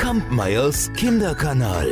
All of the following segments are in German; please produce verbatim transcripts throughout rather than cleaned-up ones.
Kampmeyers Kinderkanal.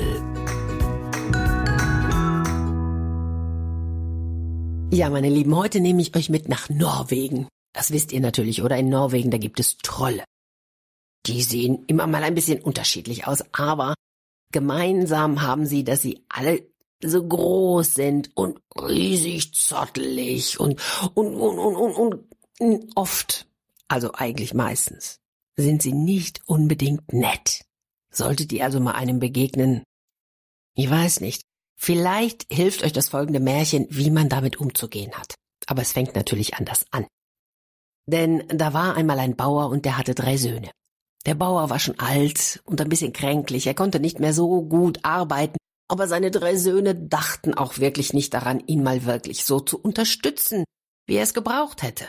Ja, meine Lieben, heute nehme ich euch mit nach Norwegen. Das wisst ihr natürlich, oder? In Norwegen, da gibt es Trolle. Die sehen immer mal ein bisschen unterschiedlich aus, aber gemeinsam haben sie, dass sie alle so groß sind und riesig zottelig und, und, und, und, und, und oft, also eigentlich meistens, sind sie nicht unbedingt nett. Solltet ihr also mal einem begegnen, ich weiß nicht, vielleicht hilft euch das folgende Märchen, wie man damit umzugehen hat. Aber es fängt natürlich anders an. Denn da war einmal ein Bauer und der hatte drei Söhne. Der Bauer war schon alt und ein bisschen kränklich, er konnte nicht mehr so gut arbeiten, aber seine drei Söhne dachten auch wirklich nicht daran, ihn mal wirklich so zu unterstützen, wie er es gebraucht hätte.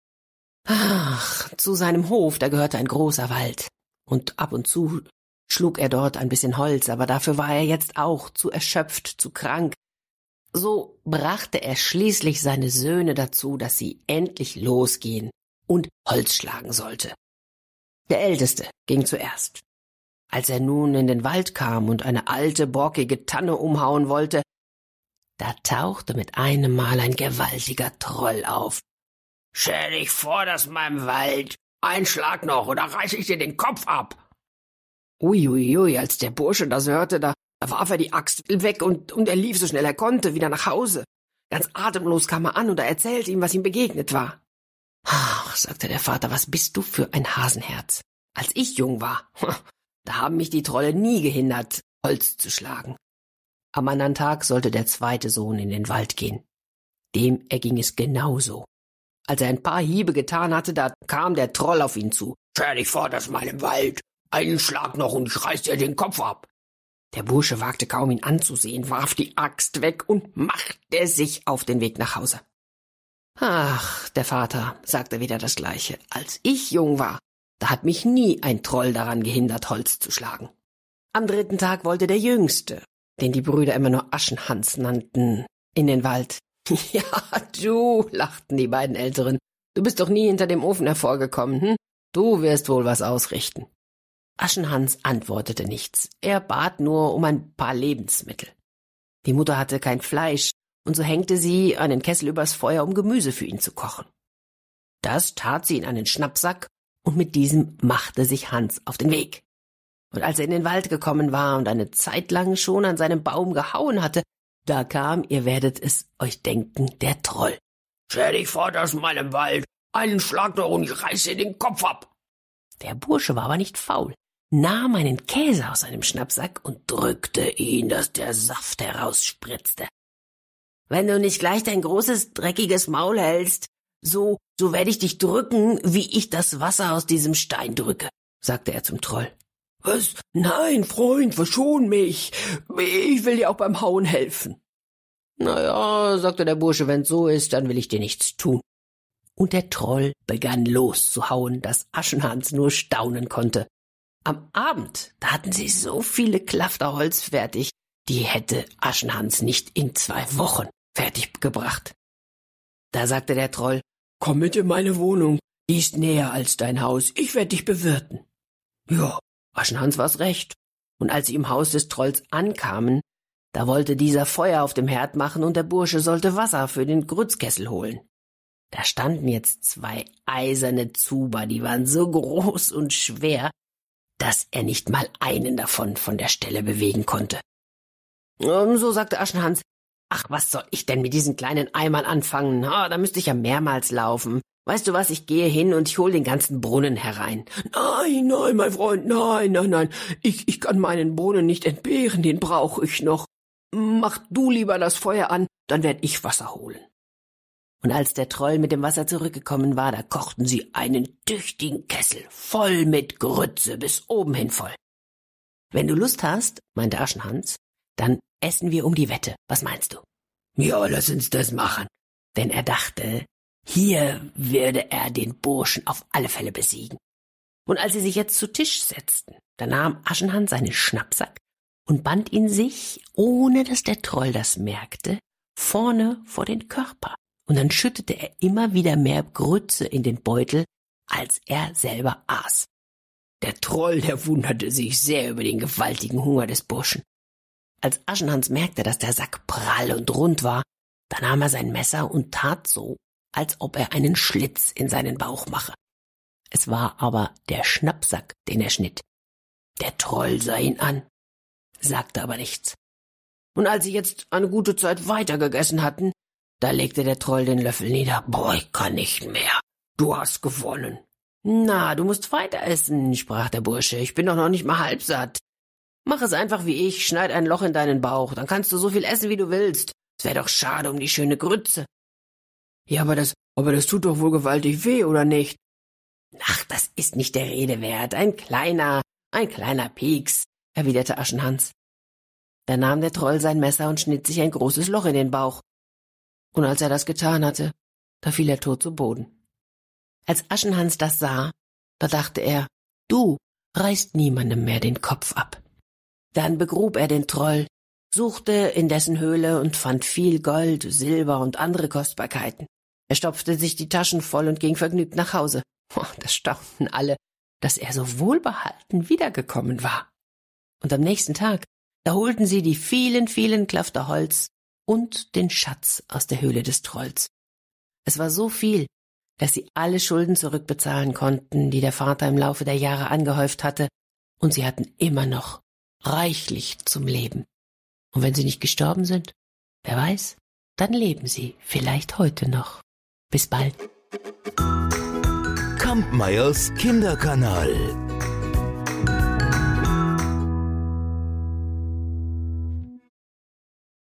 Ach, zu seinem Hof, da gehörte ein großer Wald. Und ab und zu schlug er dort ein bisschen Holz, aber dafür war er jetzt auch zu erschöpft, zu krank. So brachte er schließlich seine Söhne dazu, dass sie endlich losgehen und Holz schlagen sollte. Der Älteste ging zuerst. Als er nun in den Wald kam und eine alte, borkige Tanne umhauen wollte, da tauchte mit einem Mal ein gewaltiger Troll auf. »Stell dich vor, das meinem Wald! Ein Schlag noch, oder reiß ich dir den Kopf ab!« Uiuiui, ui, als der Bursche das hörte, da warf er die Axt weg und, und er lief so schnell er konnte wieder nach Hause. Ganz atemlos kam er an und er erzählte ihm, was ihm begegnet war. »Ach«, sagte der Vater, »was bist du für ein Hasenherz? Als ich jung war, da haben mich die Trolle nie gehindert, Holz zu schlagen.« Am anderen Tag sollte der zweite Sohn in den Wald gehen. Dem erging es genauso. Als er ein paar Hiebe getan hatte, da kam der Troll auf ihn zu. »Stell dich vor, das ist meinem Wald! Einen Schlag noch und ich reiß dir den Kopf ab!« Der Bursche wagte kaum, ihn anzusehen, warf die Axt weg und machte sich auf den Weg nach Hause. »Ach«, der Vater sagte wieder das Gleiche, »als ich jung war, da hat mich nie ein Troll daran gehindert, Holz zu schlagen.« Am dritten Tag wollte der Jüngste, den die Brüder immer nur Aschenhans nannten, in den Wald. »Ja, du«, lachten die beiden Älteren, »du bist doch nie hinter dem Ofen hervorgekommen, hm? Du wirst wohl was ausrichten.« Aschenhans antwortete nichts, er bat nur um ein paar Lebensmittel. Die Mutter hatte kein Fleisch, und so hängte sie einen Kessel übers Feuer, um Gemüse für ihn zu kochen. Das tat sie in einen Schnappsack, und mit diesem machte sich Hans auf den Weg. Und als er in den Wald gekommen war und eine Zeit lang schon an seinem Baum gehauen hatte, da kam, ihr werdet es euch denken, der Troll. »Stell dich vor, das ist meinem Wald! Einen Schlag noch und ich reiß dir den Kopf ab!« Der Bursche war aber nicht faul, nahm einen Käse aus seinem Schnappsack und drückte ihn, dass der Saft herausspritzte. »Wenn du nicht gleich dein großes, dreckiges Maul hältst, so, so werde ich dich drücken, wie ich das Wasser aus diesem Stein drücke«, sagte er zum Troll. »Was? Nein, Freund, verschon mich. Ich will dir auch beim Hauen helfen.« »Na ja«, sagte der Bursche, »wenn's so ist, dann will ich dir nichts tun.« Und der Troll begann loszuhauen, dass Aschenhans nur staunen konnte. Am Abend, da hatten sie so viele Klafter Holz fertig, die hätte Aschenhans nicht in zwei Wochen fertig gebracht. Da sagte der Troll, »Komm mit in meine Wohnung, die ist näher als dein Haus, ich werde dich bewirten.« Ja, Aschenhans war's recht, und als sie im Haus des Trolls ankamen, da wollte dieser Feuer auf dem Herd machen und der Bursche sollte Wasser für den Grützkessel holen. Da standen jetzt zwei eiserne Zuber, die waren so groß und schwer, dass er nicht mal einen davon von der Stelle bewegen konnte. Und so sagte Aschenhans, »Ach, was soll ich denn mit diesen kleinen Eimern anfangen? Ah, da müsste ich ja mehrmals laufen. Weißt du was, ich gehe hin und ich hol den ganzen Brunnen herein.« »Nein, nein, mein Freund, nein, nein, nein, ich, ich kann meinen Brunnen nicht entbehren, den brauche ich noch. Mach du lieber das Feuer an, dann werd ich Wasser holen.« Und als der Troll mit dem Wasser zurückgekommen war, da kochten sie einen tüchtigen Kessel, voll mit Grütze, bis oben hin voll. »Wenn du Lust hast«, meinte Aschenhans, »dann essen wir um die Wette. Was meinst du?« »Ja, lass uns das machen.« Denn er dachte, hier würde er den Burschen auf alle Fälle besiegen. Und als sie sich jetzt zu Tisch setzten, da nahm Aschenhans seinen Schnappsack und band ihn sich, ohne dass der Troll das merkte, vorne vor den Körper. Und dann schüttete er immer wieder mehr Grütze in den Beutel, als er selber aß. Der Troll, der wunderte sich sehr über den gewaltigen Hunger des Burschen. Als Aschenhans merkte, dass der Sack prall und rund war, da nahm er sein Messer und tat so, als ob er einen Schlitz in seinen Bauch mache. Es war aber der Schnappsack, den er schnitt. Der Troll sah ihn an, sagte aber nichts. Und als sie jetzt eine gute Zeit weitergegessen hatten, da legte der Troll den Löffel nieder. »Boah, ich kann nicht mehr. Du hast gewonnen.« »Na, du musst weiter essen«, sprach der Bursche. »Ich bin doch noch nicht mal halb satt. Mach es einfach wie ich, schneid ein Loch in deinen Bauch, dann kannst du so viel essen, wie du willst. Es wäre doch schade um die schöne Grütze.« »Ja, aber das, aber das tut doch wohl gewaltig weh, oder nicht?« »Ach, das ist nicht der Rede wert. Ein kleiner, ein kleiner Pieks«, erwiderte Aschenhans. Da nahm der Troll sein Messer und schnitt sich ein großes Loch in den Bauch. Und als er das getan hatte, da fiel er tot zu Boden. Als Aschenhans das sah, da dachte er, du reißt niemandem mehr den Kopf ab. Dann begrub er den Troll, suchte in dessen Höhle und fand viel Gold, Silber und andere Kostbarkeiten. Er stopfte sich die Taschen voll und ging vergnügt nach Hause. Oh, das staunten alle, dass er so wohlbehalten wiedergekommen war. Und am nächsten Tag, da holten sie die vielen, vielen Klafter Holz und den Schatz aus der Höhle des Trolls. Es war so viel, dass sie alle Schulden zurückbezahlen konnten, die der Vater im Laufe der Jahre angehäuft hatte, und sie hatten immer noch reichlich zum Leben. Und wenn sie nicht gestorben sind, wer weiß, dann leben sie vielleicht heute noch. Bis bald. Kampmeyers Kinderkanal.